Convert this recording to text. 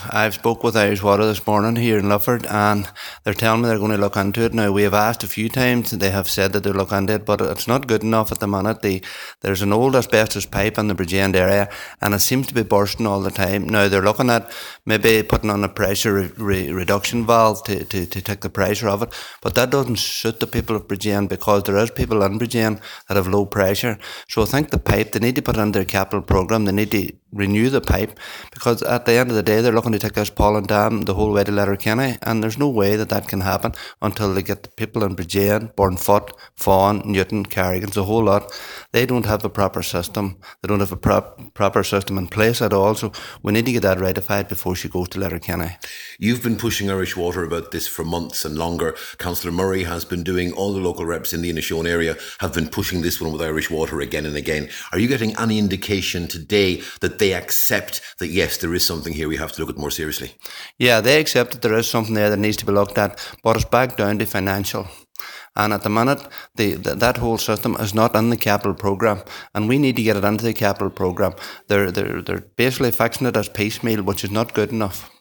I've spoke with Irish Water this morning here in Lufford, and they're telling me they're going to look into it. Now, we have asked a few times, they have said that they'll look into it, but it's not good enough at the minute. There's an old asbestos pipe in the Bridgend area, and it seems to be bursting all the time. Now, they're looking at maybe putting on a pressure reduction valve to take the pressure of it, but that doesn't suit the people of Bridgend, because there is people in Bridgend that have low pressure. So I think the pipe, they need to put it in their capital programme. They need to renew the pipe, because at the end of the day they're looking to take this Pollen Dam the whole way to Letterkenny, and there's no way that that can happen until they get the people in Bridgend, Burnfoot, Fawn, Newton, Carrigan's, a whole lot. They don't have a proper system. They don't have a proper system in place at all, so we need to get that ratified before she goes to Letterkenny. You've been pushing Irish Water about this for months and longer. Councillor Murray has been doing, all the local reps in the Inishowen area have been pushing this one with Irish Water again and again. Are you getting any indication today that they accept that yes, there is something here we have to look at more seriously? Yeah, they accept that there is something there that needs to be looked at, but it's back down to financial. And at the minute, that whole system is not in the capital programme, and we need to get it into the capital programme. They're basically fixing it as piecemeal, which is not good enough.